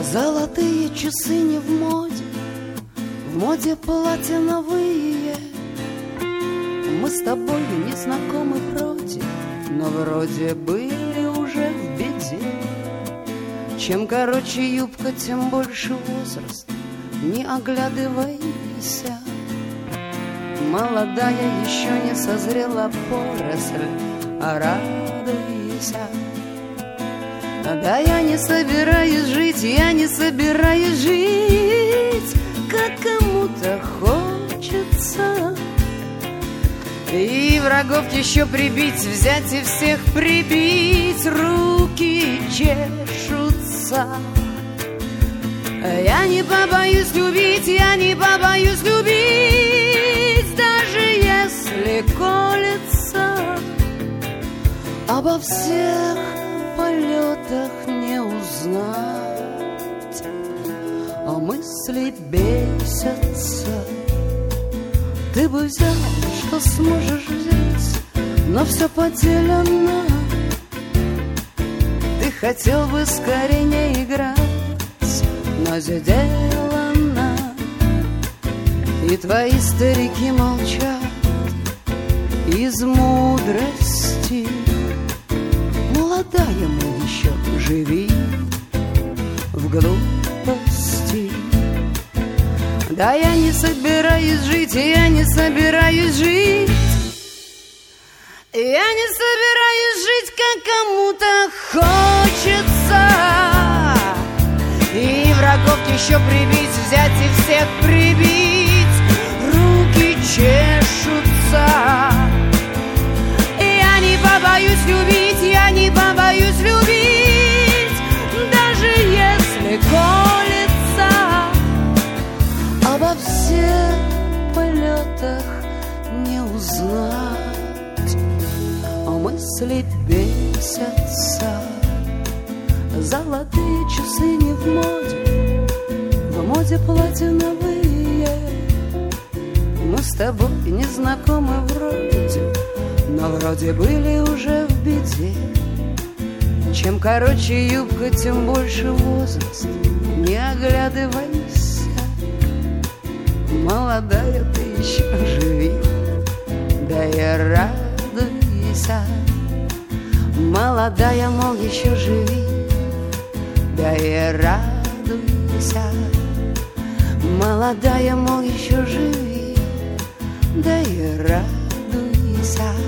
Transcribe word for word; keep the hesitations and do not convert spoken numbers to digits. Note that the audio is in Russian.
Золотые часы не в моде, в моде платиновые. Мы с тобой не знакомы вроде, но вроде были уже в беде. Чем короче юбка, тем больше возраст, не оглядывайся. Молодая еще не созрела поросль, а радуйся. Да я не собираюсь жить, я не собираюсь жить, как кому-то хочется. И врагов еще прибить, взять и всех прибить, руки чешутся. Я не побоюсь любить, я не побоюсь любить, даже если колется. Обо всех полетах не узнать, а мысли бесятся. Ты бы взял, что сможешь взять, но все поделено. Ты хотел бы скорее не играть, но сделано. И твои старики молчат из мудрости. Молодая, мы еще живи в глупости. Да я не собираюсь жить, я не собираюсь жить, я не собираюсь жить, как кому-то хочется. И врагов еще прибить, взять и всех прибить, руки чешутся. Я не побоюсь любить, я не побоюсь любить, даже если колется. Обо всех полетах не узнать, а мысли бесятся. Золотые часы не в моде, в моде платиновые. Мы с тобой не знакомы вроде, но вроде были уже в беде. Чем короче юбка, тем больше возраст, не оглядывайся. Молодая, ты еще живи, да и радуйся. Молодая, мол, еще живи, да и радуйся. Молодая, мол, еще живи, да и радуйся.